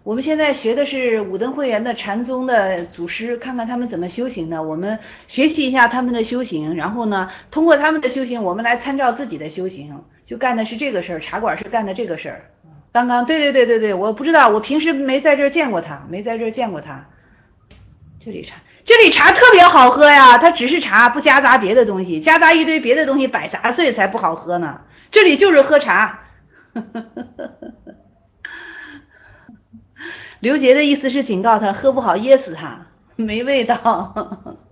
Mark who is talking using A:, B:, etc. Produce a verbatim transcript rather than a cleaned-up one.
A: 我们现在学的是武登会员的禅宗的祖师，看看他们怎么修行的，我们学习一下他们的修行，然后呢，通过他们的修行，我们来参照自己的修行，就干的是这个事儿，茶馆是干的这个事儿。刚刚，对对对对对，我不知道，我平时没在这儿见过他，没在这儿见过他。这里茶，这里茶特别好喝呀，它只是茶，不夹杂别的东西，夹杂一堆别的东西摆杂碎才不好喝呢。这里就是喝茶。刘杰的意思是警告他，喝不好噎死他，没味道。